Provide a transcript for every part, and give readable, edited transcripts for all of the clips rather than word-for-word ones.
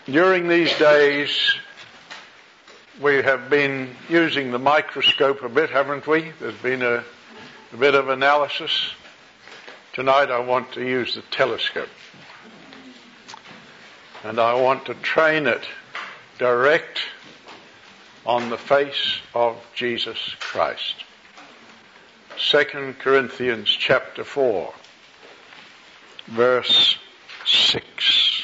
During these days, we have been using the microscope a bit, haven't we? There's been a bit of analysis. Tonight I want to use the telescope. And I want to train it direct on the face of Jesus Christ. 2 Corinthians chapter 4, verse 6.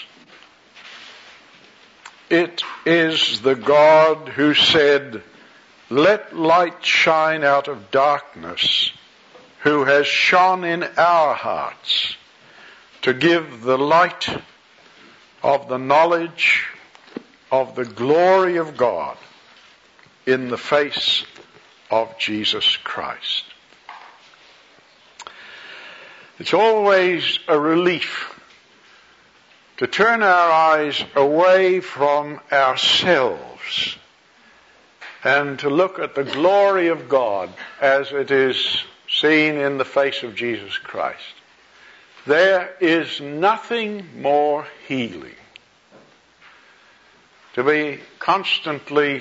It is the God who said, "Let light shine out of darkness," who has shone in our hearts to give the light of the knowledge of the glory of God in the face of Jesus Christ. It's always a relief to turn our eyes away from ourselves and to look at the glory of God as it is seen in the face of Jesus Christ. There is nothing more healing. To be constantly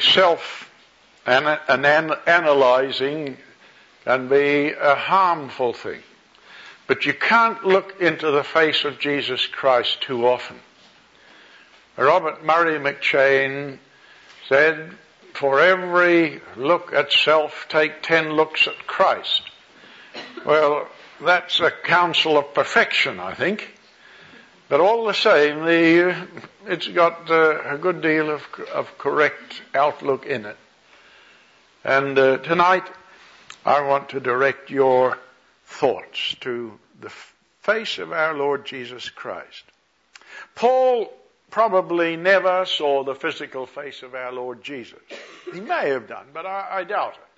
self-analyzing can be a harmful thing. But you can't look into the face of Jesus Christ too often. Robert Murray McCheyne said, "For every look at self, take 10 looks at Christ." Well, that's a counsel of perfection, I think. But all the same, it's got a good deal of correct outlook in it. And tonight, I want to direct your thoughts to the face of our Lord Jesus Christ. Paul probably never saw the physical face of our Lord Jesus. He may have done, but I doubt it.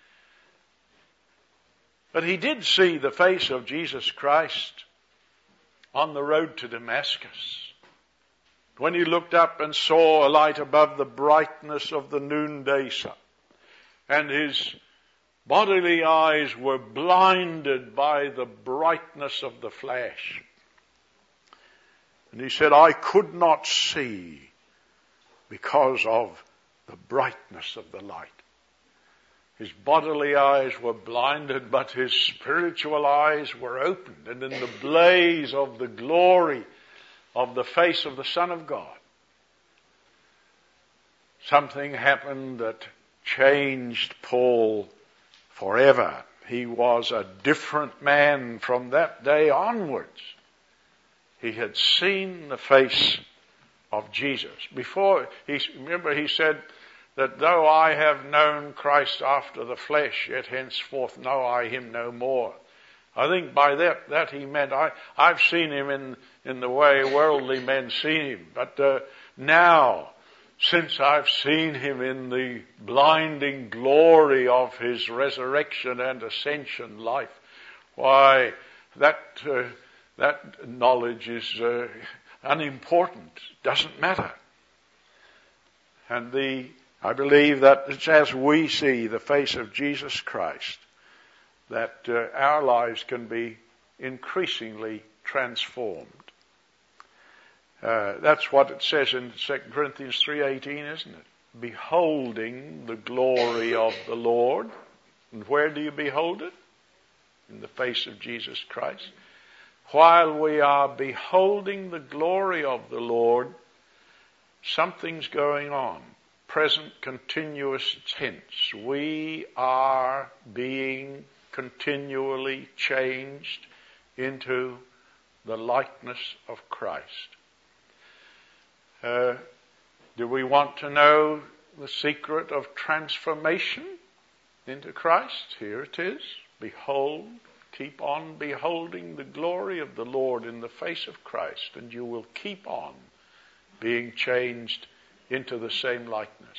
But he did see the face of Jesus Christ on the road to Damascus, when he looked up and saw a light above the brightness of the noonday sun, and his bodily eyes were blinded by the brightness of the flash. And he said, "I could not see because of the brightness of the light." His bodily eyes were blinded, but his spiritual eyes were opened. And in the blaze of the glory of the face of the Son of God, something happened that changed Paul forever. He was a different man from that day onwards. He had seen the face of Jesus. Remember he said that though I have known Christ after the flesh, yet henceforth know I him no more. I think by that he meant I've seen him in the way worldly men see him. But now, since I've seen him in the blinding glory of his resurrection and ascension life, why, that knowledge is unimportant, doesn't matter. And I believe that it's as we see the face of Jesus Christ that our lives can be increasingly transformed. That's what it says in 2 Corinthians 3:18, isn't it? Beholding the glory of the Lord. And where do you behold it? In the face of Jesus Christ. While we are beholding the glory of the Lord, something's going on. Present continuous tense. We are being continually changed into the likeness of Christ. Do we want to know the secret of transformation into Christ? Here it is. Behold, keep on beholding the glory of the Lord in the face of Christ, and you will keep on being changed into the same likeness.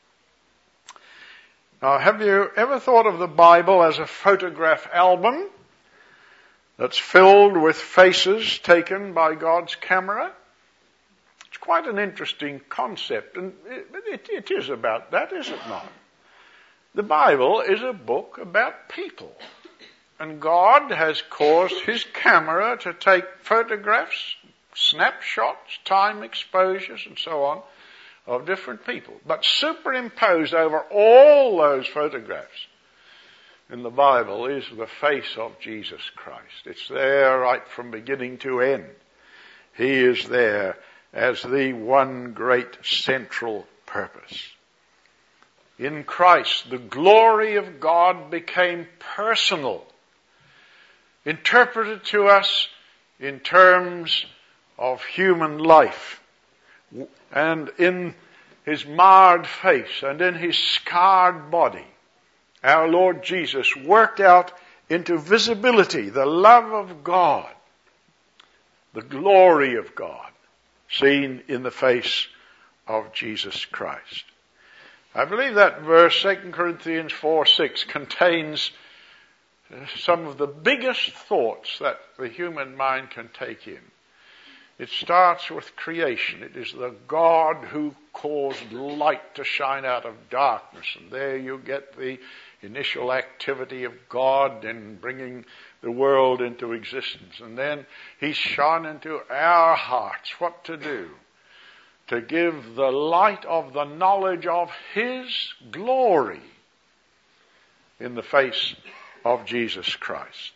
Now, have you ever thought of the Bible as a photograph album that's filled with faces taken by God's camera? It's quite an interesting concept, and it is about that, is it not? The Bible is a book about people, and God has caused his camera to take photographs snapshots, time exposures, and so on, of different people. But superimposed over all those photographs in the Bible is the face of Jesus Christ. It's there right from beginning to end. He is there as the one great central purpose. In Christ, the glory of God became personal, interpreted to us in terms of human life. And in his marred face and in his scarred body, our Lord Jesus worked out into visibility the love of God, the glory of God, seen in the face of Jesus Christ. I believe that verse, 2 Corinthians 4:6, contains some of the biggest thoughts that the human mind can take in. It starts with creation. It is the God who caused light to shine out of darkness. And there you get the initial activity of God in bringing the world into existence. And then he shone into our hearts what to do. To give the light of the knowledge of his glory in the face of Jesus Christ.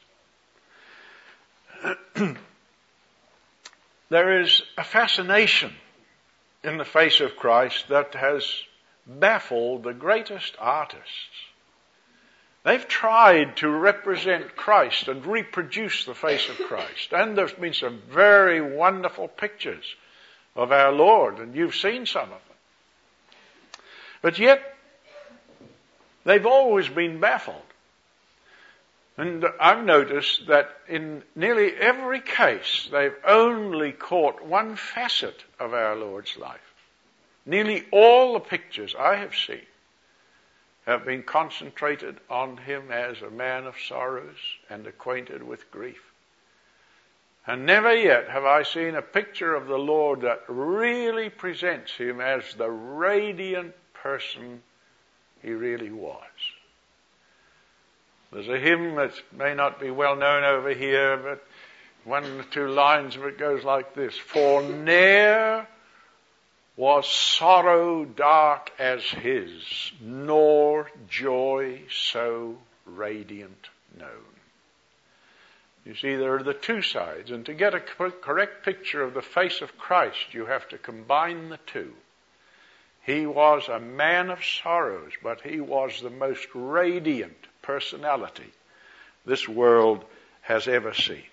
There is a fascination in the face of Christ that has baffled the greatest artists. They've tried to represent Christ and reproduce the face of Christ. And there's been some very wonderful pictures of our Lord, and you've seen some of them. But yet, they've always been baffled. And I've noticed that in nearly every case, they've only caught one facet of our Lord's life. Nearly all the pictures I have seen have been concentrated on him as a man of sorrows and acquainted with grief. And never yet have I seen a picture of the Lord that really presents him as the radiant person he really was. There's a hymn that may not be well known over here, but one or two lines of it goes like this. For ne'er was sorrow dark as his, nor joy so radiant known. You see, there are the two sides, and to get a correct picture of the face of Christ, you have to combine the two. He was a man of sorrows, but he was the most radiant personality this world has ever seen.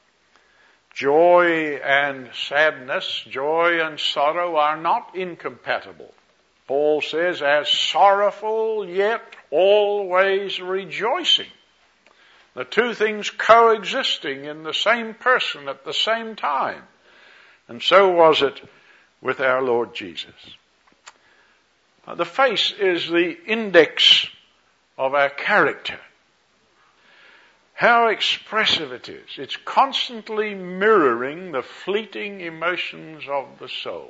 Joy and sadness, joy and sorrow are not incompatible. Paul says, as sorrowful yet always rejoicing. The two things coexisting in the same person at the same time. And so was it with our Lord Jesus. The face is the index of our character. How expressive it is. It's constantly mirroring the fleeting emotions of the soul.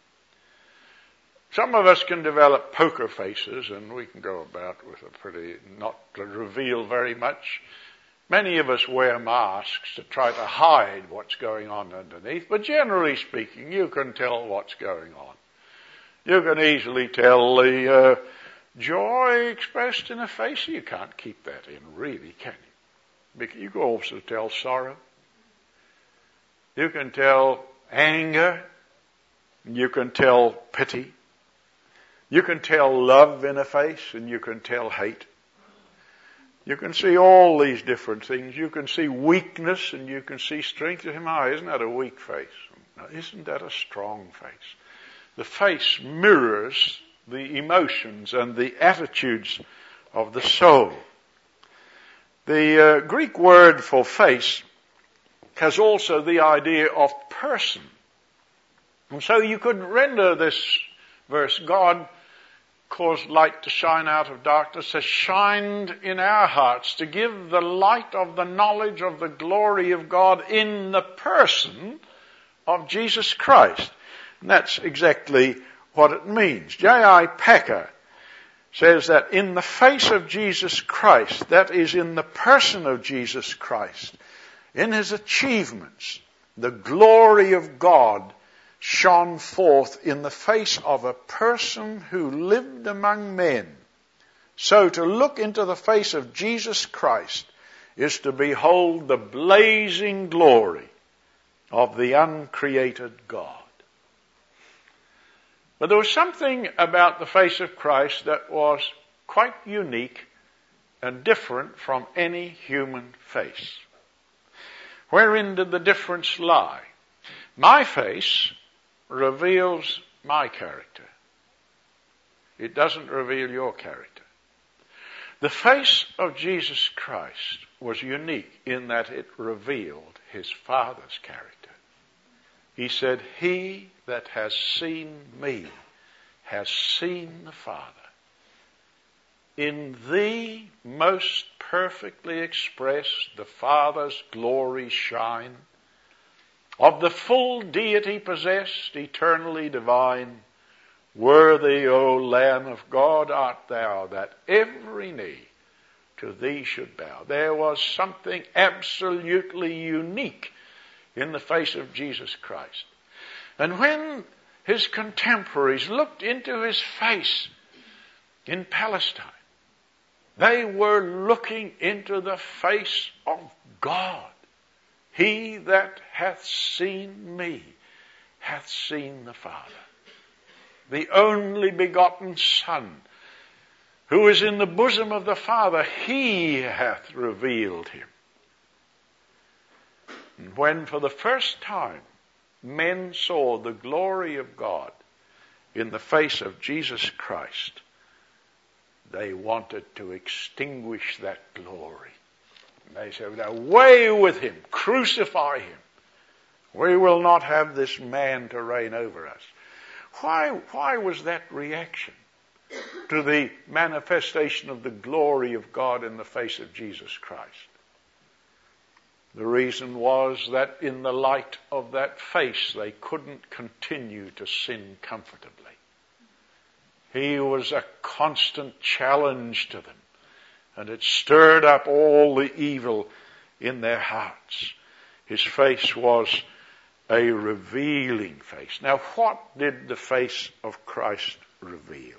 Some of us can develop poker faces, and we can go about with a pretty, not to reveal very much. Many of us wear masks to try to hide what's going on underneath, but generally speaking, you can tell what's going on. You can easily tell the joy expressed in a face. You can't keep that in, really, can you? You can also tell sorrow. You can tell anger. You can tell pity. You can tell love in a face, and you can tell hate. You can see all these different things. You can see weakness, and you can see strength. You say, "My, isn't that a weak face? No, isn't that a strong face?" The face mirrors the emotions and the attitudes of the soul. The Greek word for face has also the idea of person. And so you could render this verse, God caused light to shine out of darkness, has shined in our hearts to give the light of the knowledge of the glory of God in the person of Jesus Christ. And that's exactly what it means. J.I. Packer says that in the face of Jesus Christ, that is in the person of Jesus Christ, in his achievements, the glory of God shone forth in the face of a person who lived among men. So to look into the face of Jesus Christ is to behold the blazing glory of the uncreated God. But there was something about the face of Christ that was quite unique and different from any human face. Wherein did the difference lie? My face reveals my character. It doesn't reveal your character. The face of Jesus Christ was unique in that it revealed his Father's character. He said, "He that has seen me has seen the Father. In thee most perfectly expressed the Father's glory shine. Of the full deity possessed, eternally divine, worthy, O Lamb of God, art thou, that every knee to thee should bow." There was something absolutely unique in the face of Jesus Christ. And when his contemporaries looked into his face in Palestine, they were looking into the face of God. "He that hath seen me hath seen the Father." The only begotten Son, who is in the bosom of the Father, he hath revealed him. And when for the first time men saw the glory of God in the face of Jesus Christ, they wanted to extinguish that glory. And they said, "Away with him, crucify him. We will not have this man to reign over us." Why was that reaction to the manifestation of the glory of God in the face of Jesus Christ? The reason was that in the light of that face, they couldn't continue to sin comfortably. He was a constant challenge to them, and it stirred up all the evil in their hearts. His face was a revealing face. Now, what did the face of Christ reveal?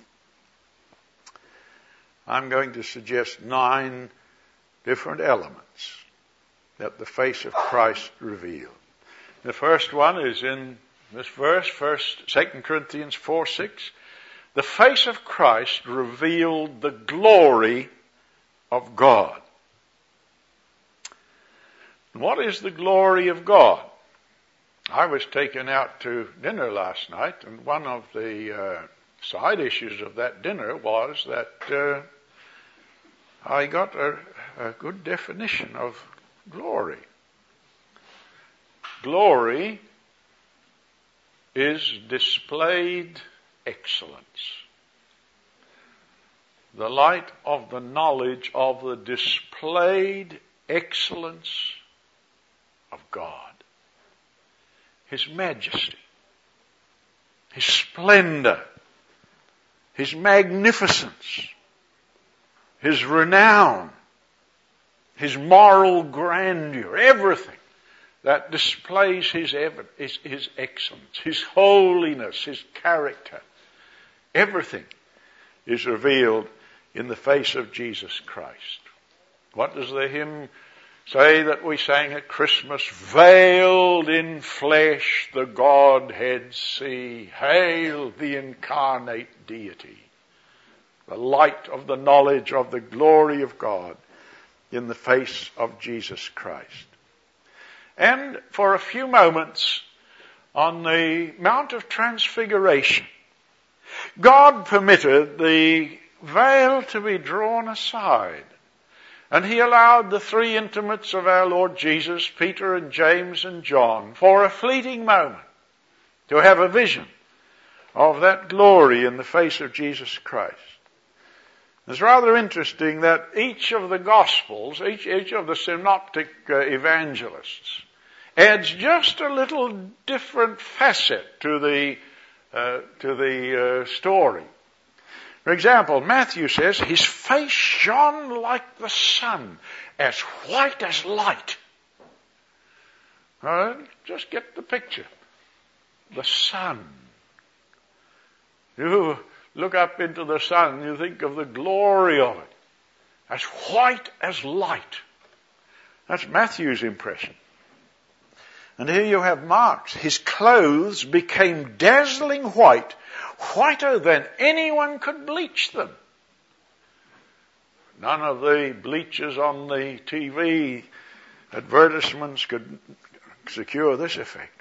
I'm going to suggest 9 different elements that the face of Christ revealed. The first one is in this verse, 2 Corinthians 4:6. The face of Christ revealed the glory of God. What is the glory of God? I was taken out to dinner last night, and one of the side issues of that dinner was that I got a good definition of glory. Glory is displayed excellence. The light of the knowledge of the displayed excellence of God. His majesty, his splendor, his magnificence, his renown, his moral grandeur, everything that displays his excellence, his holiness, his character. Everything is revealed in the face of Jesus Christ. What does the hymn say that we sang at Christmas? "Veiled in flesh the Godhead see, hail the incarnate deity." The light of the knowledge of the glory of God in the face of Jesus Christ. And for a few moments on the Mount of Transfiguration, God permitted the veil to be drawn aside, and he allowed the 3 intimates of our Lord Jesus, Peter and James and John, for a fleeting moment to have a vision of that glory in the face of Jesus Christ. It's rather interesting that each of the Gospels, each of the synoptic evangelists, adds just a little different facet to the story. For example, Matthew says, "His face shone like the sun, as white as light." Just get the picture. The sun. You look up into the sun, you think of the glory of it. As white as light. That's Matthew's impression. And here you have Mark's. His clothes became dazzling white, whiter than anyone could bleach them. None of the bleachers on the TV advertisements could secure this effect.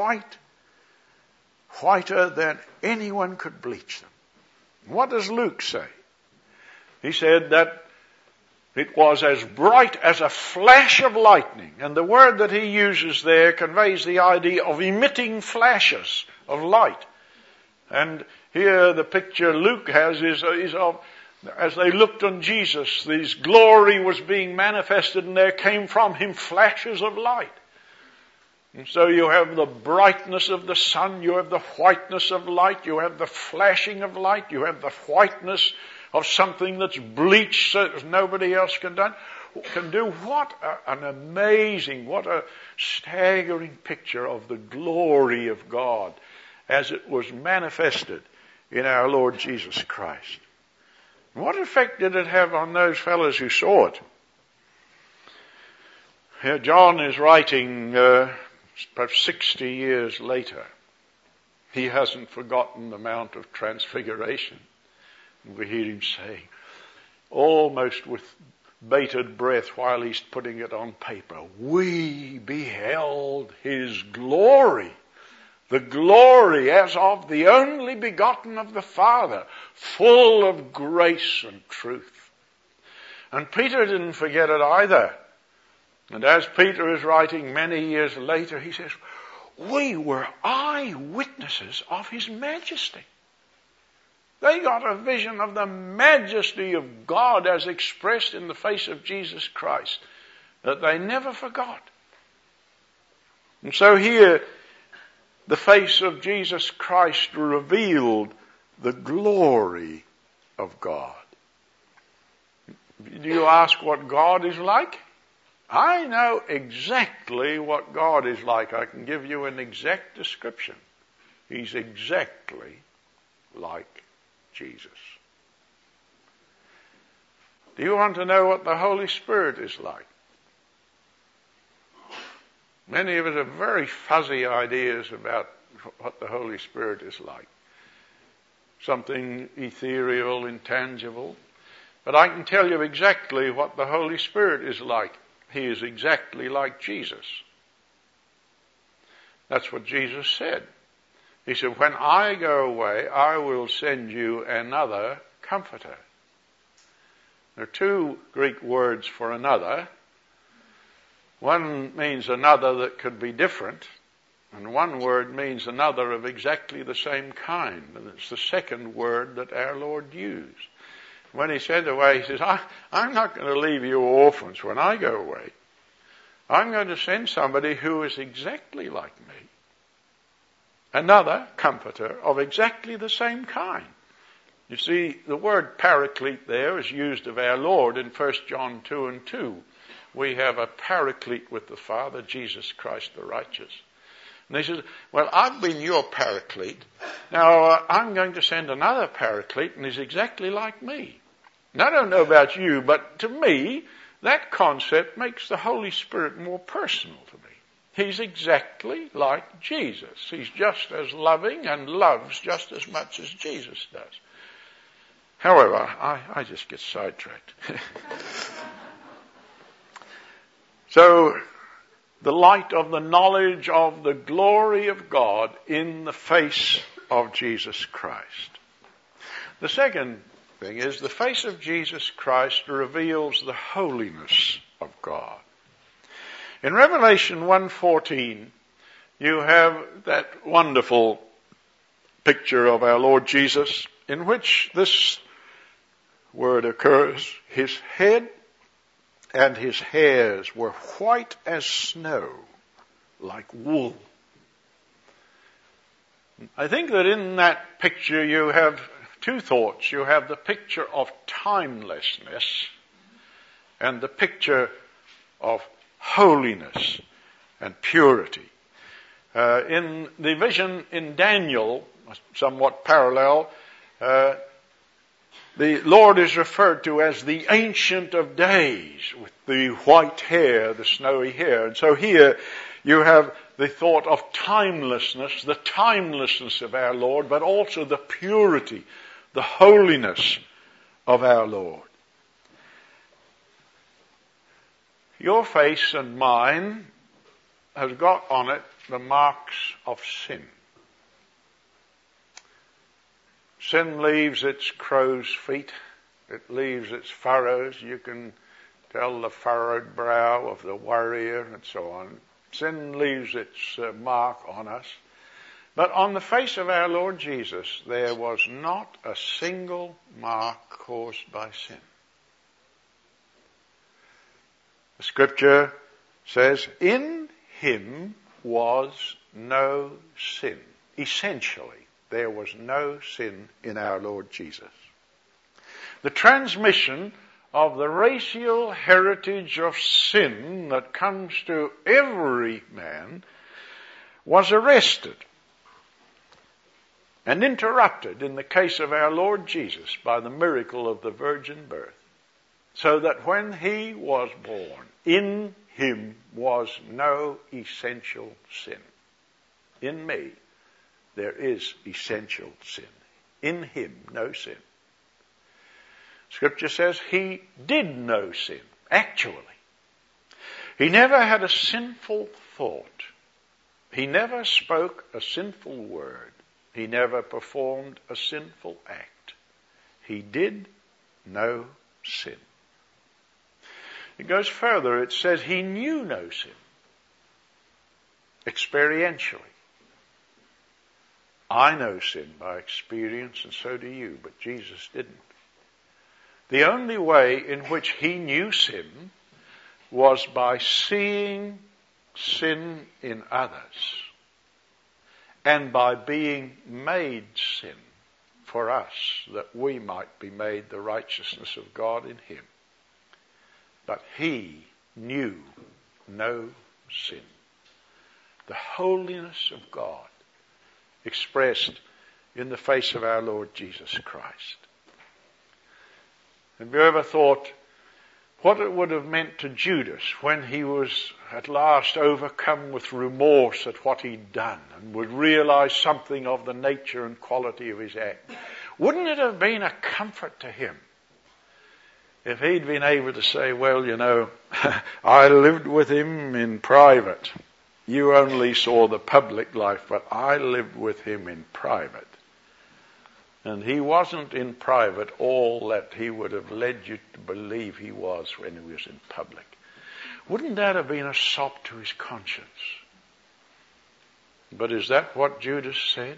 Whiter than anyone could bleach them. What does Luke say? He said that it was as bright as a flash of lightning. And the word that he uses there conveys the idea of emitting flashes of light. And here the picture Luke has is of, as they looked on Jesus, this glory was being manifested and there came from him flashes of light. And so you have the brightness of the sun, you have the whiteness of light, you have the flashing of light, you have the whiteness of something that's bleached so that nobody else can do. What an amazing, what a staggering picture of the glory of God as it was manifested in our Lord Jesus Christ. What effect did it have on those fellows who saw it? Here John is writing perhaps 60 years later. He hasn't forgotten the Mount of Transfiguration. We hear him saying, almost with bated breath while he's putting it on paper, we beheld his glory, the glory as of the only begotten of the Father, full of grace and truth. And Peter didn't forget it either. And as Peter is writing many years later, he says, we were eyewitnesses of his majesty. They got a vision of the majesty of God as expressed in the face of Jesus Christ that they never forgot. And so here, the face of Jesus Christ revealed the glory of God. Do you ask what God is like? I know exactly what God is like. I can give you an exact description. He's exactly like Jesus. Do you want to know what the Holy Spirit is like? Many of us have very fuzzy ideas about what the Holy Spirit is like. Something ethereal, intangible. But I can tell you exactly what the Holy Spirit is like. He is exactly like Jesus. That's what Jesus said. He said, when I go away, I will send you another comforter. There are two Greek words for another. One means another that could be different, and one word means another of exactly the same kind. And it's the second word that our Lord used. When he sent away, he says, I'm not going to leave you orphans when I go away. I'm going to send somebody who is exactly like me. Another comforter of exactly the same kind. You see, the word paraclete there is used of our Lord in 1 John 2:2. We have a paraclete with the Father, Jesus Christ the righteous. And he says, well, I've been your paraclete. Now, I'm going to send another paraclete, and he's exactly like me. And I don't know about you, but to me, that concept makes the Holy Spirit more personal to me. He's exactly like Jesus. He's just as loving and loves just as much as Jesus does. However, I just get sidetracked. So, the light of the knowledge of the glory of God in the face of Jesus Christ. The second thing is the face of Jesus Christ reveals the holiness of God. In Revelation 1:14, you have that wonderful picture of our Lord Jesus in which this word occurs. His head and his hairs were white as snow, like wool. I think that in that picture you have two thoughts. You have the picture of timelessness and the picture of holiness. and purity. In the vision in Daniel, somewhat parallel, the Lord is referred to as the Ancient of Days, with the white hair, the snowy hair. And so here you have the thought of timelessness, the timelessness of our Lord, but also the purity, the holiness of our Lord. Your face and mine has got on it the marks of sin. Sin leaves its crow's feet. It leaves its furrows. You can tell the furrowed brow of the warrior and so on. Sin leaves its mark on us. But on the face of our Lord Jesus, there was not a single mark caused by sin. The scripture says, in him was no sin. Essentially, there was no sin in our Lord Jesus. The transmission of the racial heritage of sin that comes to every man was arrested and interrupted in the case of our Lord Jesus by the miracle of the virgin birth, so that when he was born, in him was no essential sin. In me, there is essential sin. In him, no sin. Scripture says he did no sin, actually. He never had a sinful thought. He never spoke a sinful word. He never performed a sinful act. He did no sin. It goes further. It says he knew no sin. Experientially. I know sin by experience, and so do you, but Jesus didn't. The only way in which he knew sin was by seeing sin in others and by being made sin for us, that we might be made the righteousness of God in him. But he knew no sin. The holiness of God expressed in the face of our Lord Jesus Christ. Have you ever thought what it would have meant to Judas when he was at last overcome with remorse at what he'd done and would realize something of the nature and quality of his act? Wouldn't it have been a comfort to him if he'd been able to say, well, you know, I lived with him in private. You only saw the public life, but I lived with him in private. And he wasn't in private all that he would have led you to believe he was when he was in public. Wouldn't that have been a sop to his conscience? But is that what Judas said?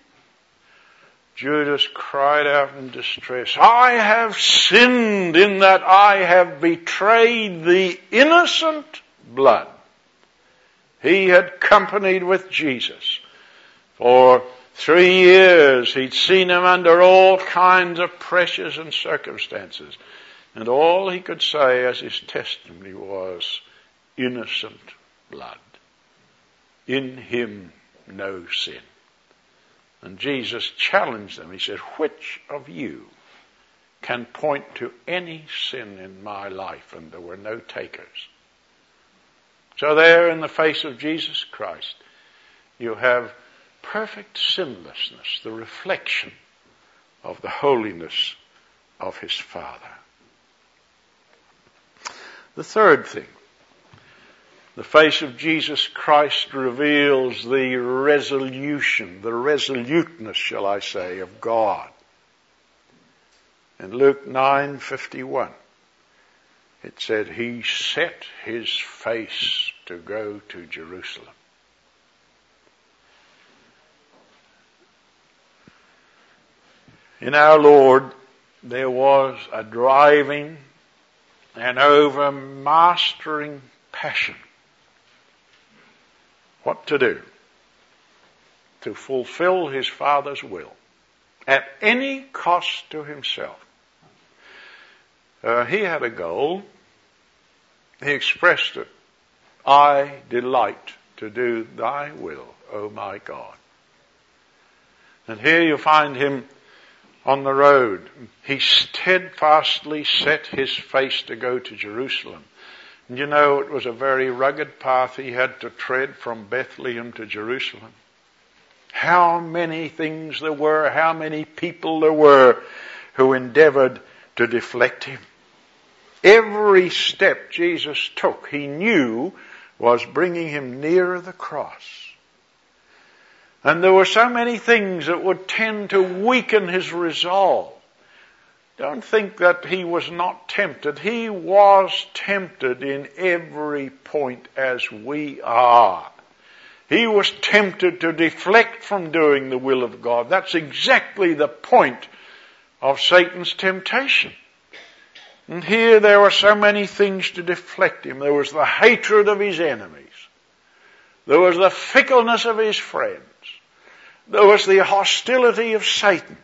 Judas cried out in distress, I have sinned in that I have betrayed the innocent blood. He had companied with Jesus for 3 years. He'd seen him under all kinds of pressures and circumstances. And all he could say as his testimony was, innocent blood. In him no sin. And Jesus challenged them. He said, which of you can point to any sin in my life? And there were no takers. So there in the face of Jesus Christ, you have perfect sinlessness, the reflection of the holiness of his Father. The third thing, the face of Jesus Christ reveals the resolution, the resoluteness, shall I say, of God. In Luke 9:51, it said, he set his face to go to Jerusalem. In our Lord, there was a driving and overmastering passion. What to do? To fulfill his Father's will at any cost to himself. He had a goal. He expressed it I delight to do thy will, O my God. And here you find him on the road. He steadfastly set his face to go to Jerusalem. And you know, it was a very rugged path he had to tread from Bethlehem to Jerusalem. How many things there were, how many people there were who endeavored to deflect him. Every step Jesus took, he knew, was bringing him nearer the cross. And there were so many things that would tend to weaken his resolve. Don't think that he was not tempted. He was tempted in every point as we are. He was tempted to deflect from doing the will of God. That's exactly the point of Satan's temptation. And here there were so many things to deflect him. There was the hatred of his enemies. There was the fickleness of his friends. There was the hostility of Satan.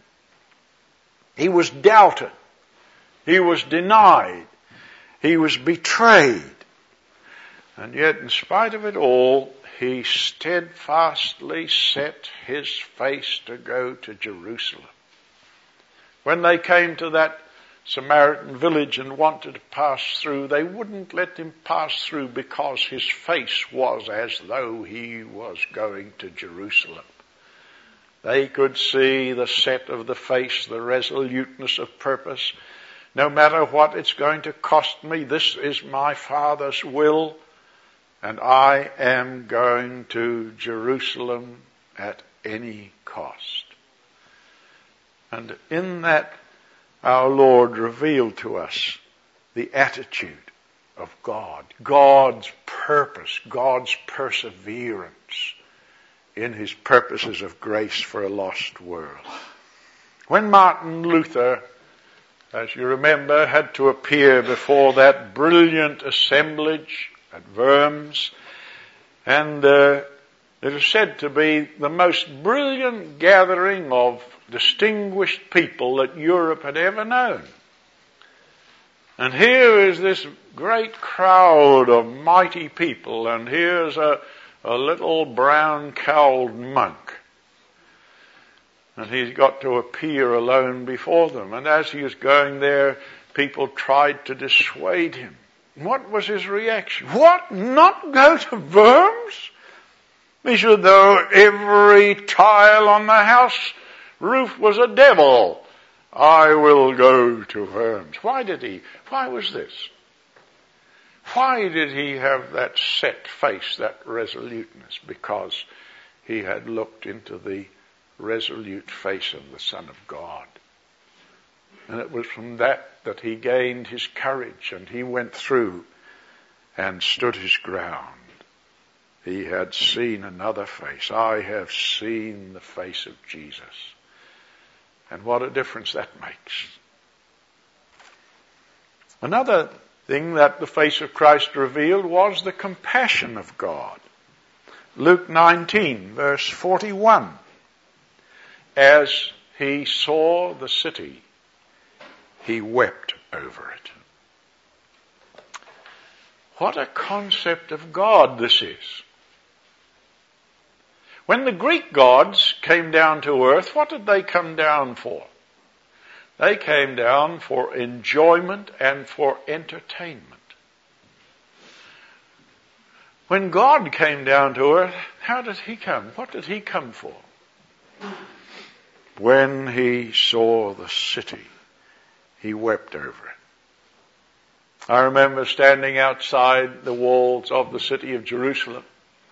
He was doubted. He was denied. He was betrayed. And yet, in spite of it all, he steadfastly set his face to go to Jerusalem. When they came to that Samaritan village and wanted to pass through, they wouldn't let him pass through because his face was as though he was going to Jerusalem. They could see the set of the face, the resoluteness of purpose. No matter what it's going to cost me, this is my Father's will, and I am going to Jerusalem at any cost. And in that, our Lord revealed to us the attitude of God, God's purpose, God's perseverance in his purposes of grace for a lost world. When Martin Luther, as you remember, had to appear before that brilliant assemblage at Worms, and it is said to be the most brilliant gathering of distinguished people that Europe had ever known. And here is this great crowd of mighty people, and here's a little brown-cowled monk. And he's got to appear alone before them. And as he was going there, people tried to dissuade him. What was his reaction? What? Not go to Worms? He said, though every tile on the house roof was a devil, I will go to Worms. Why was this? Why did he have that set face, that resoluteness? Because he had looked into the resolute face of the Son of God. And it was from that he gained his courage, and he went through and stood his ground. He had seen another face. I have seen the face of Jesus. And what a difference that makes. Another thing that the face of Christ revealed was the compassion of God. Luke 19, verse 41. As he saw the city, he wept over it. What a concept of God this is. When the Greek gods came down to earth, what did they come down for? They came down for enjoyment and for entertainment. When God came down to earth, how did he come? What did he come for? When he saw the city, he wept over it. I remember standing outside the walls of the city of Jerusalem,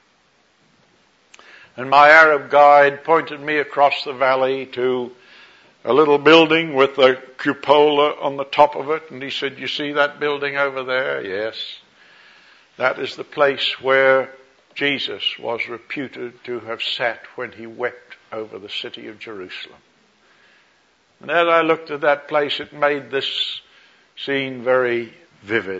and my Arab guide pointed me across the valley to a little building with a cupola on the top of it, and he said, "You see that building over there?" Yes. That is the place where Jesus was reputed to have sat when he wept over the city of Jerusalem. And as I looked at that place, it made this scene very vivid.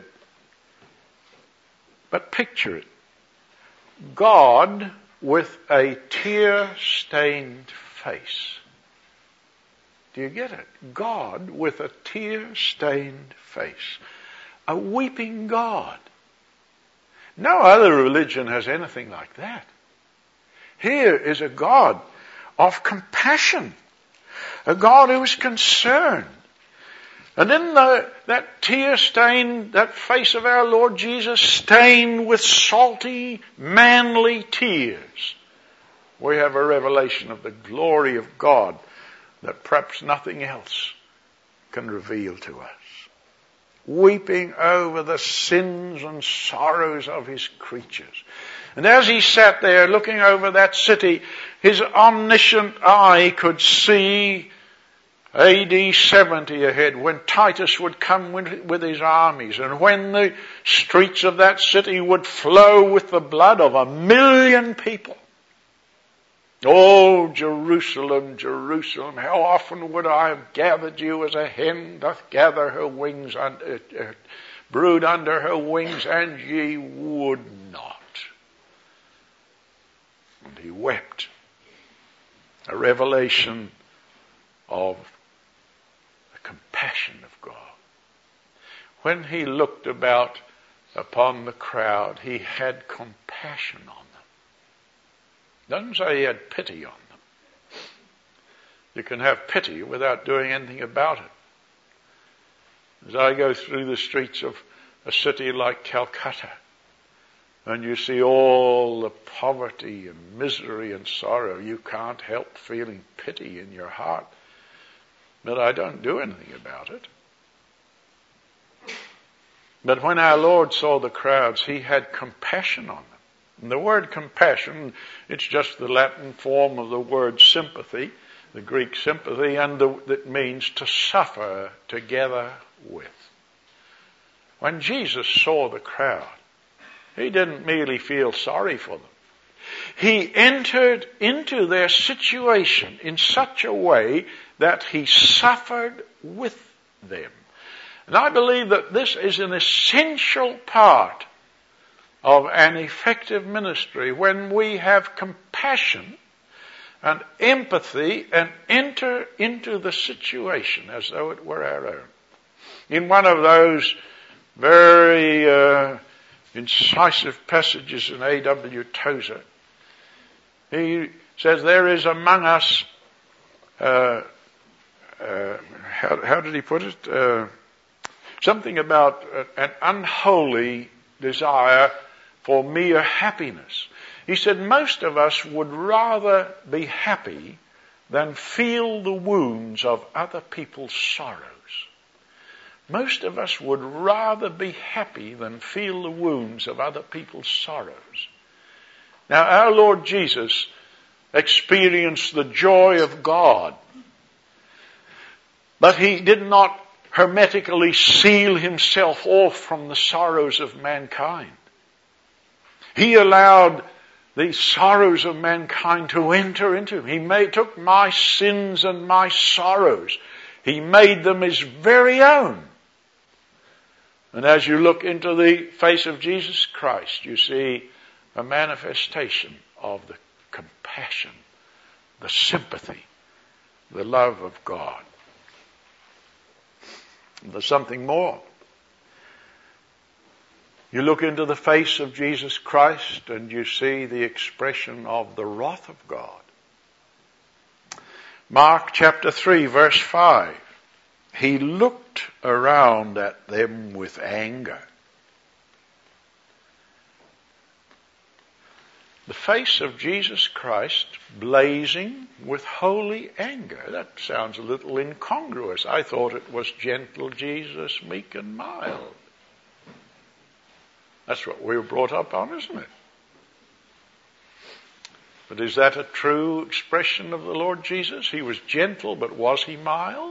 But picture it. God with a tear-stained face. Do you get it? God with a tear-stained face. A weeping God. No other religion has anything like that. Here is a God of compassion, a God who is concerned. And in that tear stained, that face of our Lord Jesus stained with salty, manly tears, we have a revelation of the glory of God that perhaps nothing else can reveal to us. Weeping over the sins and sorrows of his creatures. And as he sat there looking over that city, his omniscient eye could see AD 70 ahead, when Titus would come with his armies, and when the streets of that city would flow with the blood of 1 million people. Oh, Jerusalem, Jerusalem, how often would I have gathered you as a hen doth gather her wings, brood under her wings, and ye would not. And he wept. A revelation of the compassion of God. When he looked about upon the crowd, he had compassion on them. Doesn't say he had pity on them. You can have pity without doing anything about it. As I go through the streets of a city like Calcutta, and you see all the poverty and misery and sorrow, you can't help feeling pity in your heart. But I don't do anything about it. But when our Lord saw the crowds, he had compassion on them. And the word compassion, it's just the Latin form of the word sympathy, the Greek sympathy, and that means to suffer together with. When Jesus saw the crowd, he didn't merely feel sorry for them. He entered into their situation in such a way that he suffered with them. And I believe that this is an essential part of an effective ministry, when we have compassion and empathy and enter into the situation as though it were our own. In one of those very incisive passages in A.W. Tozer, he says, there is among us, how did he put it? Something about an unholy desire for mere happiness. He said, most of us would rather be happy than feel the wounds of other people's sorrows. Most of us would rather be happy than feel the wounds of other people's sorrows. Now, our Lord Jesus experienced the joy of God, but he did not hermetically seal himself off from the sorrows of mankind. He allowed the sorrows of mankind to enter into him. He took my sins and my sorrows. He made them his very own. And as you look into the face of Jesus Christ, you see a manifestation of the compassion, the sympathy, the love of God. And there's something more. You look into the face of Jesus Christ and you see the expression of the wrath of God. Mark chapter 3 verse 5. He looked around at them with anger. The face of Jesus Christ blazing with holy anger. That sounds a little incongruous. I thought it was gentle Jesus, meek and mild. That's what we were brought up on, isn't it? But is that a true expression of the Lord Jesus? He was gentle, but was he mild?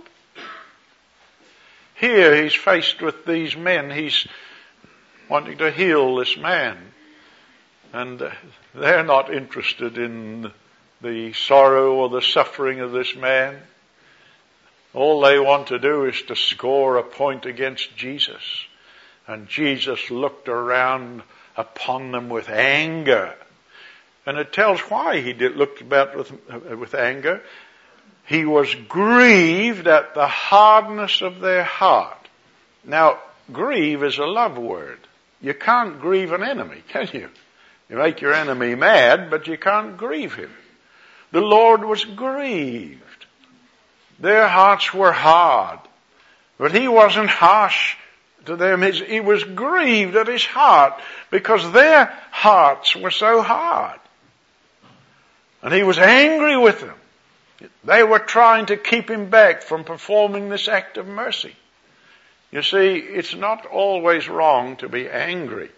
Here he's faced with these men. He's wanting to heal this man. And they're not interested in the sorrow or the suffering of this man. All they want to do is to score a point against Jesus. And Jesus looked around upon them with anger. And it tells why he looked about with anger. He was grieved at the hardness of their heart. Now, grieve is a love word. You can't grieve an enemy, can you? You make your enemy mad, but you can't grieve him. The Lord was grieved. Their hearts were hard, but he wasn't harsh to them. He was grieved at his heart because their hearts were so hard. And he was angry with them. They were trying to keep him back from performing this act of mercy. You see, it's not always wrong to be angry.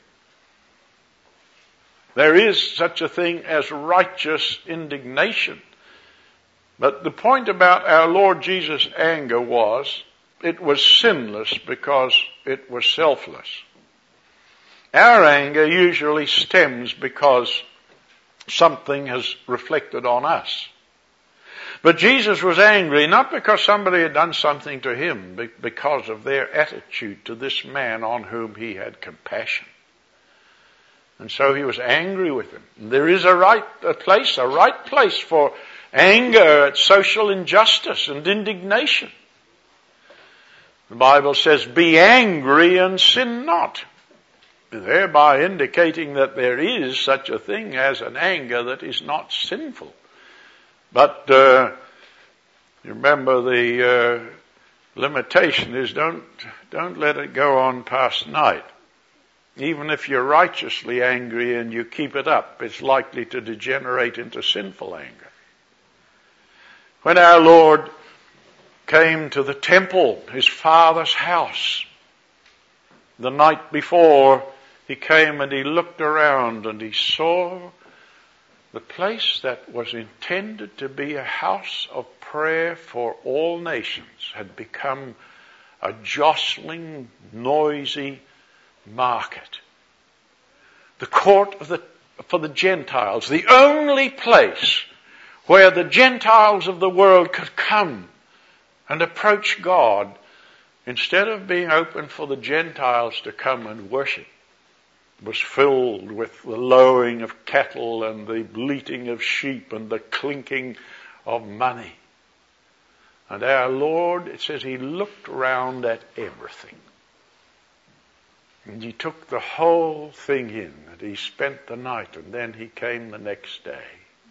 There is such a thing as righteous indignation. But the point about our Lord Jesus' anger was, it was sinless because it was selfless. Our anger usually stems because something has reflected on us. But Jesus was angry not because somebody had done something to him, but because of their attitude to this man on whom he had compassion. And so he was angry with them. And there is a right place for anger at social injustice and indignation. The Bible says, be angry and sin not, thereby indicating that there is such a thing as an anger that is not sinful. But you remember the limitation is don't let it go on past night. Even if you're righteously angry and you keep it up, it's likely to degenerate into sinful anger. When our Lord came to the temple, his Father's house, the night before, he came and he looked around and he saw the place that was intended to be a house of prayer for all nations had become a jostling, noisy market. The court for the Gentiles, the only place where the Gentiles of the world could come and approach God, instead of being open for the Gentiles to come and worship, was filled with the lowing of cattle and the bleating of sheep and the clinking of money. And our Lord, it says, he looked round at everything. And he took the whole thing in, and he spent the night, and then he came the next day.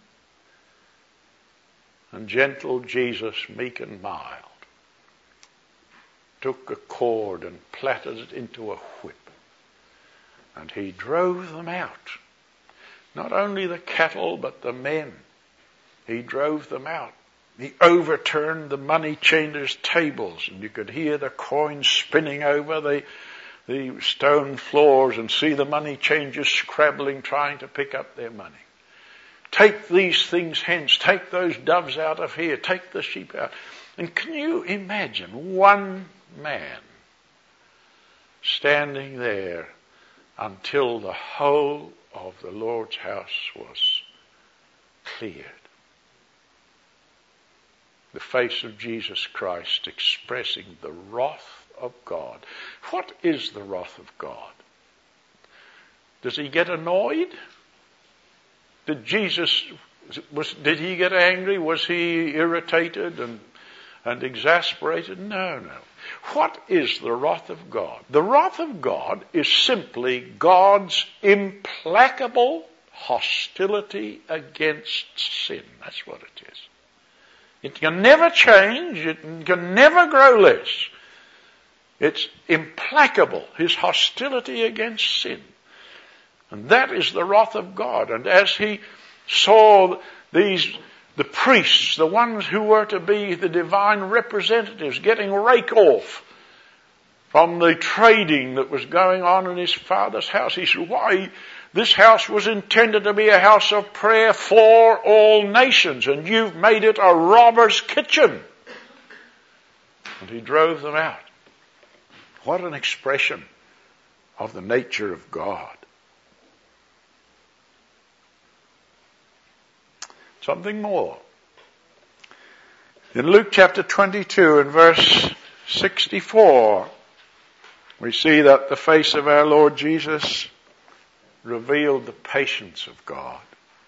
And gentle Jesus, meek and mild, took a cord and plaited it into a whip. And he drove them out. Not only the cattle, but the men. He drove them out. He overturned the money changers' tables, and you could hear the coins spinning over the stone floors and see the money changers scrabbling, trying to pick up their money. Take these things hence. Take those doves out of here. Take the sheep out. And can you imagine one man standing there until the whole of the Lord's house was cleared? The face of Jesus Christ expressing the wrath of God. What is the wrath of God? Does he get annoyed? Did he get angry? Was he irritated and exasperated? No. What is the wrath of God? The wrath of God is simply God's implacable hostility against sin. That's what it is. It can never change. It can never grow less. It's implacable, his hostility against sin. And that is the wrath of God. And as he saw the priests, the ones who were to be the divine representatives, getting rake off from the trading that was going on in his Father's house, he said, why, this house was intended to be a house of prayer for all nations, and you've made it a robber's kitchen. And he drove them out. What an expression of the nature of God. Something more. In Luke chapter 22 and verse 64, we see that the face of our Lord Jesus revealed the patience of God.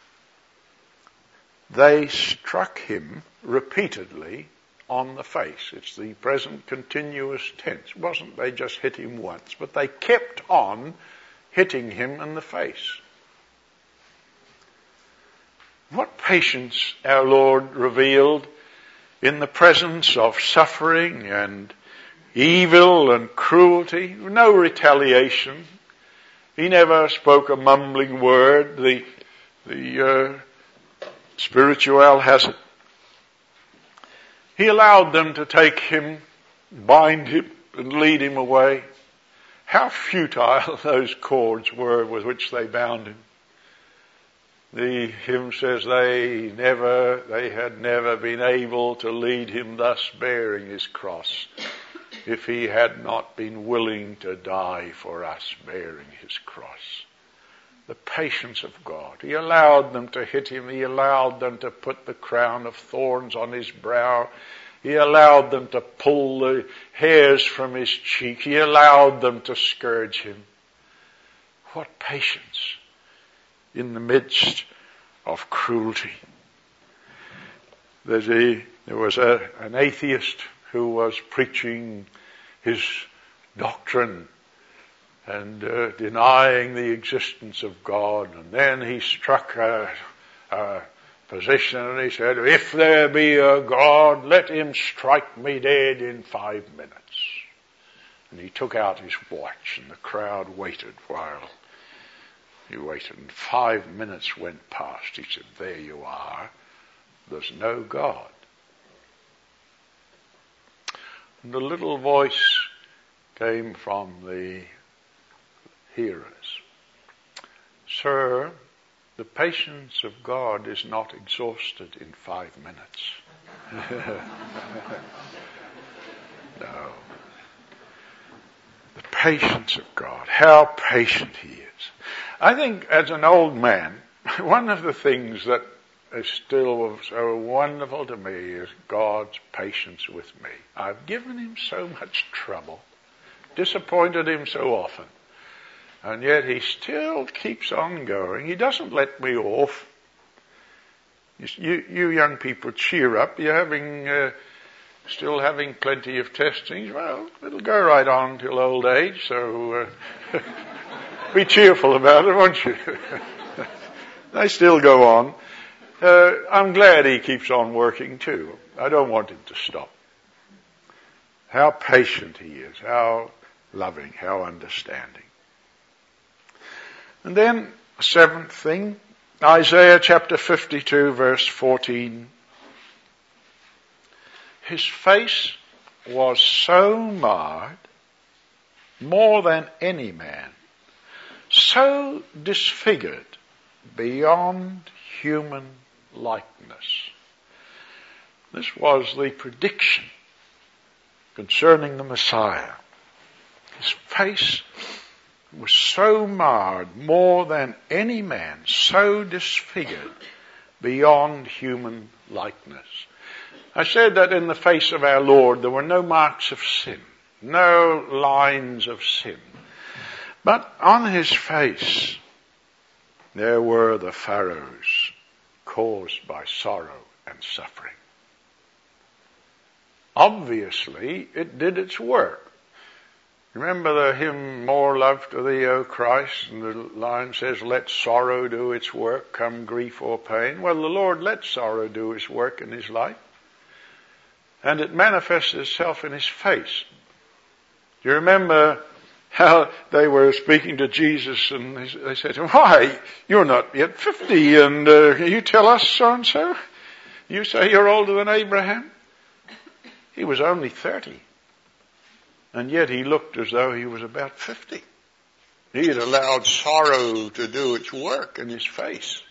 They struck him repeatedly on the face. It's the present continuous tense. It wasn't they just hit him once, but they kept on hitting him in the face. What patience our Lord revealed in the presence of suffering and evil and cruelty. No retaliation. He never spoke a mumbling word. The spiritual has it. He allowed them to take him, bind him, and lead him away. How futile those cords were with which they bound him. The hymn says they had never been able to lead him thus bearing his cross if he had not been willing to die for us bearing his cross. The patience of God. He allowed them to hit him. He allowed them to put the crown of thorns on his brow. He allowed them to pull the hairs from his cheek. He allowed them to scourge him. What patience in the midst of cruelty. There was an atheist who was preaching his doctrine and denying the existence of God. And then he struck a position and he said, if there be a God, let him strike me dead in 5 minutes. And he took out his watch and the crowd waited while he waited. And 5 minutes went past. He said, there you are. There's no God. And the little voice came from the hearers. Sir, the patience of God is not exhausted in 5 minutes. No. The patience of God. How patient he is. I think as an old man, one of the things that is still so wonderful to me is God's patience with me. I've given him so much trouble, disappointed him so often, and yet he still keeps on going. He doesn't let me off. You young people, cheer up. You're still having plenty of testings. Well, it'll go right on till old age, so be cheerful about it, won't you? They still go on. I'm glad he keeps on working too. I don't want him to stop. How patient he is, how loving, how understanding. And then, seventh thing, Isaiah chapter 52 verse 14. His face was so marred, more than any man, so disfigured beyond human likeness. This was the prediction concerning the Messiah. His face was so marred, more than any man, so disfigured beyond human likeness. I said that in the face of our Lord there were no marks of sin, no lines of sin. But on his face there were the furrows caused by sorrow and suffering. Obviously, it did its work. Remember the hymn, More Love to Thee, O Christ, and the line says, let sorrow do its work, come grief or pain. Well, the Lord let sorrow do his work in his life, and it manifested itself in his face. Do you remember how they were speaking to Jesus and they said to him, why, you're not yet 50 and you tell us so-and-so? You say you're older than Abraham? He was only 30. And yet he looked as though he was about 50. He had allowed sorrow to do its work in his face.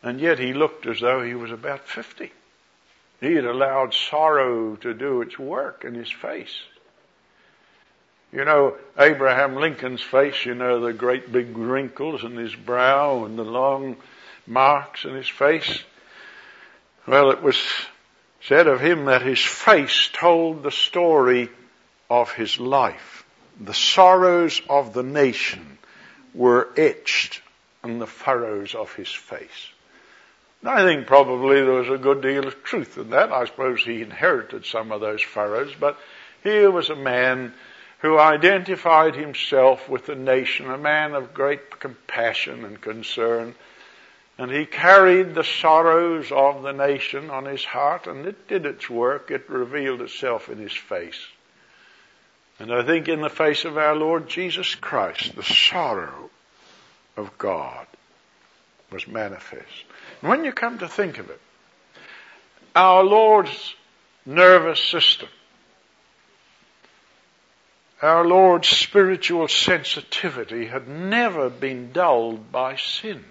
And yet he looked as though he was about 50. He had allowed sorrow to do its work in his face. You know, Abraham Lincoln's face, you know, the great big wrinkles in his brow and the long marks in his face. Well, it was said of him that his face told the story of his life. The sorrows of the nation were etched in the furrows of his face. And I think probably there was a good deal of truth in that. I suppose he inherited some of those furrows, but here was a man who identified himself with the nation, a man of great compassion and concern. And he carried the sorrows of the nation on his heart, and it did its work. It revealed itself in his face. And I think in the face of our Lord Jesus Christ, the sorrow of God was manifest. And when you come to think of it, our Lord's nervous system, our Lord's spiritual sensitivity had never been dulled by sin.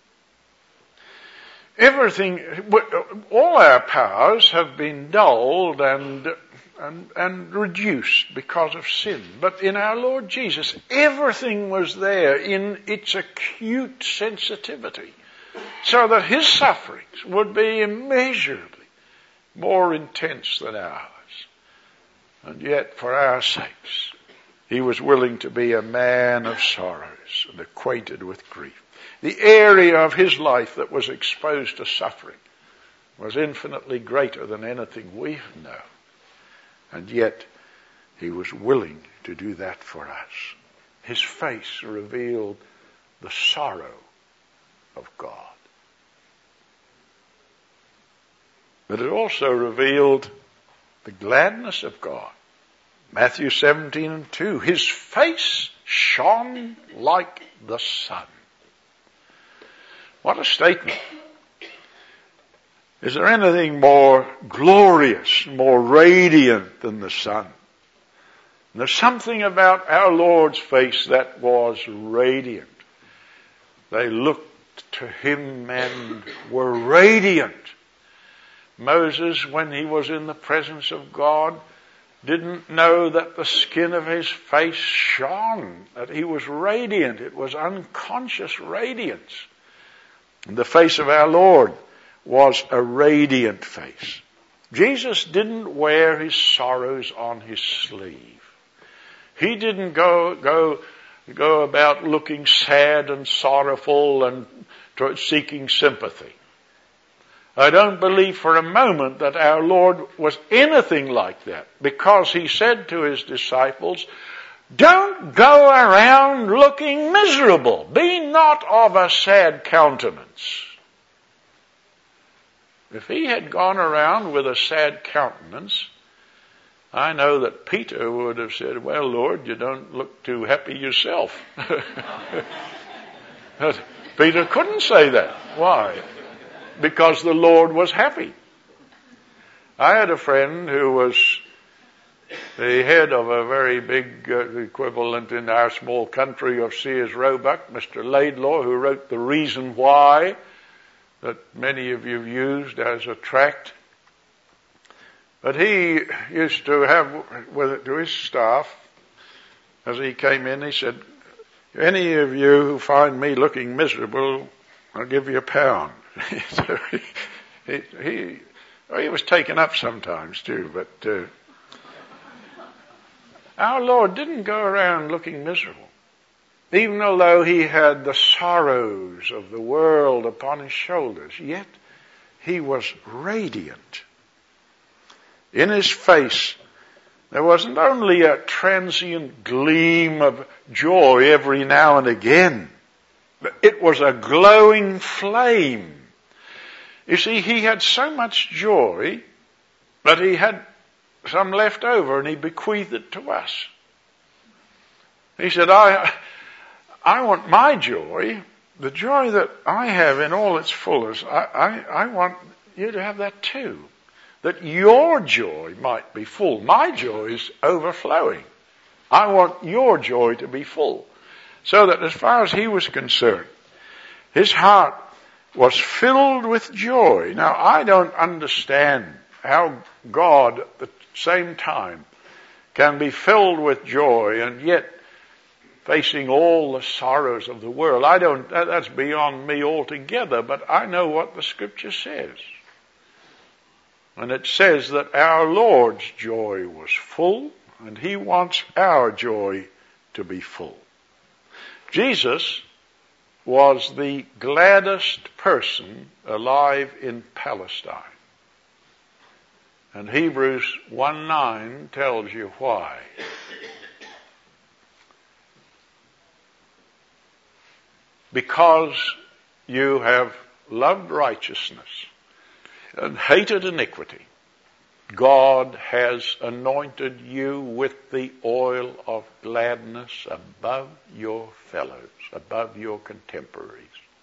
Everything, all our powers have been dulled and reduced because of sin. But in our Lord Jesus, everything was there in its acute sensitivity, so that his sufferings would be immeasurably more intense than ours. And yet, for our sakes, he was willing to be a man of sorrows and acquainted with grief. The area of his life that was exposed to suffering was infinitely greater than anything we know. And yet, he was willing to do that for us. His face revealed the sorrow of God. But it also revealed the gladness of God. Matthew 17:2, his face shone like the sun. What a statement. Is there anything more glorious, more radiant than the sun? And there's something about our Lord's face that was radiant. They looked to him and were radiant. Moses, when he was in the presence of God, didn't know that the skin of his face shone, that he was radiant. It was unconscious radiance. And the face of our Lord was a radiant face. Jesus didn't wear his sorrows on his sleeve. He didn't go about looking sad and sorrowful and seeking sympathy. I don't believe for a moment that our Lord was anything like that, because he said to his disciples, don't go around looking miserable. Be not of a sad countenance. If he had gone around with a sad countenance, I know that Peter would have said, well, Lord, you don't look too happy yourself. But Peter couldn't say that. Why? Because the Lord was happy. I had a friend who was the head of a very big equivalent in our small country of Sears Roebuck, Mr. Laidlaw, who wrote The Reason Why, that many of you used as a tract. But he used to have with it to his staff, as he came in, he said, any of you who find me looking miserable, I'll give you £1. So he was taken up sometimes too, but our Lord didn't go around looking miserable. Even although he had the sorrows of the world upon his shoulders, yet he was radiant. In his face, there wasn't only a transient gleam of joy every now and again, but it was a glowing flame. You see, he had so much joy, but he had some left over, and he bequeathed it to us. He said, I want my joy, the joy that I have in all its fullness, I want you to have that too. That your joy might be full. My joy is overflowing. I want your joy to be full. So that as far as he was concerned, his heart was filled with joy. Now, I don't understand how God at the same time can be filled with joy and yet facing all the sorrows of the world. That's beyond me altogether, but I know what the Scripture says. And it says that our Lord's joy was full, and He wants our joy to be full. Jesus was the gladdest person alive in Palestine. And Hebrews 1:9 tells you why. Because you have loved righteousness and hated iniquity, God has anointed you with the oil of gladness above your fellows, above your contemporaries.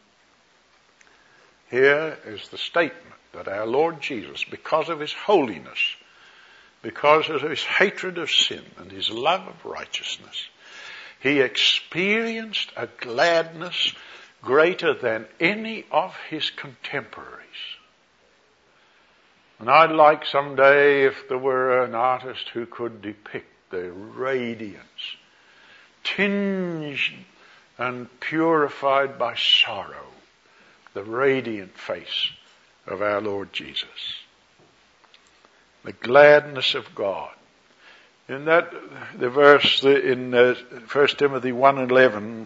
Here is the statement that our Lord Jesus, because of His holiness, because of His hatred of sin and His love of righteousness, He experienced a gladness greater than any of His contemporaries. And I'd like someday if there were an artist who could depict the radiance, tinged and purified by sorrow, the radiant face of our Lord Jesus. The gladness of God. In that, the verse in 1 Timothy 1:11,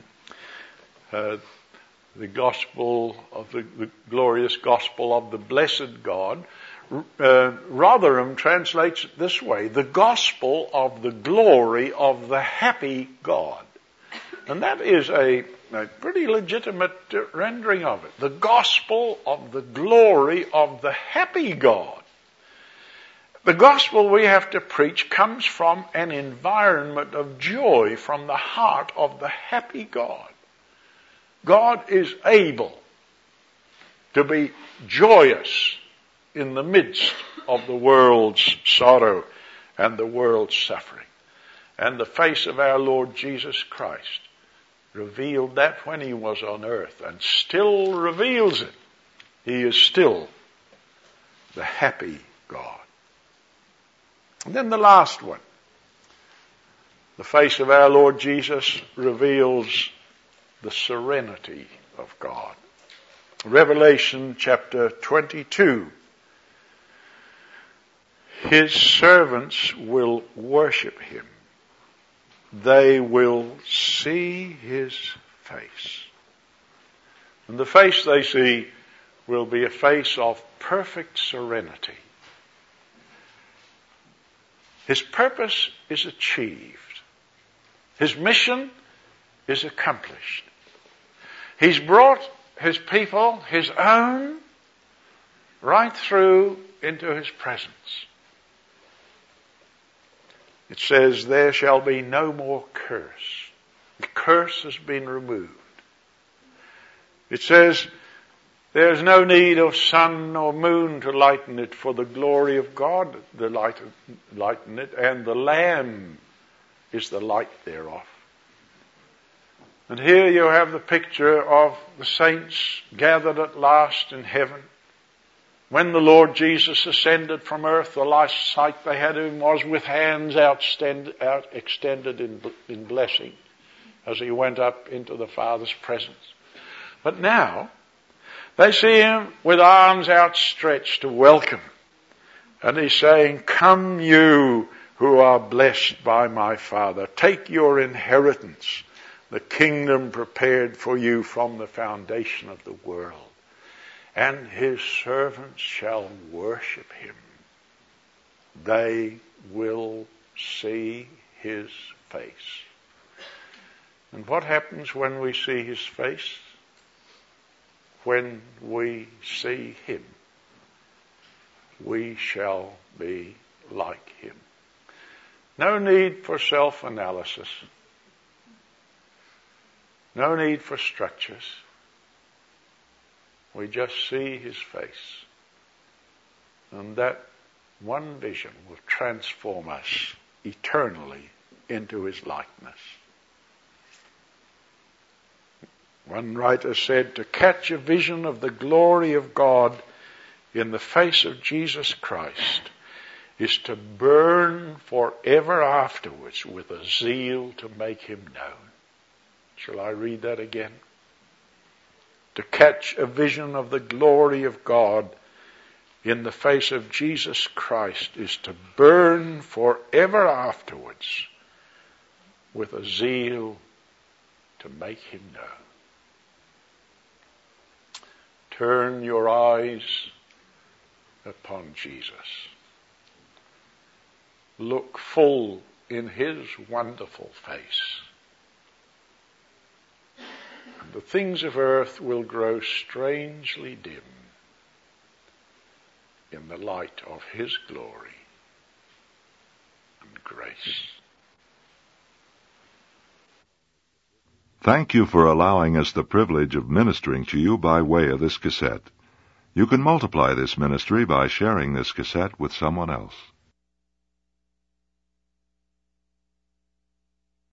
the gospel of the glorious gospel of the blessed God, Rotherham translates it this way: the gospel of the glory of the happy God. And that is a pretty legitimate rendering of it. The gospel of the glory of the happy God. The gospel we have to preach comes from an environment of joy, from the heart of the happy God. God is able to be joyous in the midst of the world's sorrow and the world's suffering. And the face of our Lord Jesus Christ revealed that when He was on earth, and still reveals it. He is still the happy God. And then the last one. The face of our Lord Jesus reveals the serenity of God. Revelation chapter 22. His servants will worship Him. They will see His face. And the face they see will be a face of perfect serenity. His purpose is achieved. His mission is accomplished. He's brought His people, His own, right through into His presence. It says, there shall be no more curse. The curse has been removed. It says, there's no need of sun or moon to lighten it, for the glory of God to lighten it, and the Lamb is the light thereof. And here you have the picture of the saints gathered at last in heaven. When the Lord Jesus ascended from earth, the last sight they had of Him was with hands extended in blessing as He went up into the Father's presence. But now, they see Him with arms outstretched to welcome. And He's saying, come you who are blessed by my Father. Take your inheritance, the kingdom prepared for you from the foundation of the world. And His servants shall worship Him. They will see His face. And what happens when we see His face? When we see Him, we shall be like Him. No need for self-analysis. No need for structures. We just see His face. And that one vision will transform us eternally into His likeness. One writer said, to catch a vision of the glory of God in the face of Jesus Christ is to burn forever afterwards with a zeal to make him known. Shall I read that again? To catch a vision of the glory of God in the face of Jesus Christ is to burn forever afterwards with a zeal to make him known. Turn your eyes upon Jesus. Look full in his wonderful face. And the things of earth will grow strangely dim in the light of his glory and grace. Thank you for allowing us the privilege of ministering to you by way of this cassette. You can multiply this ministry by sharing this cassette with someone else.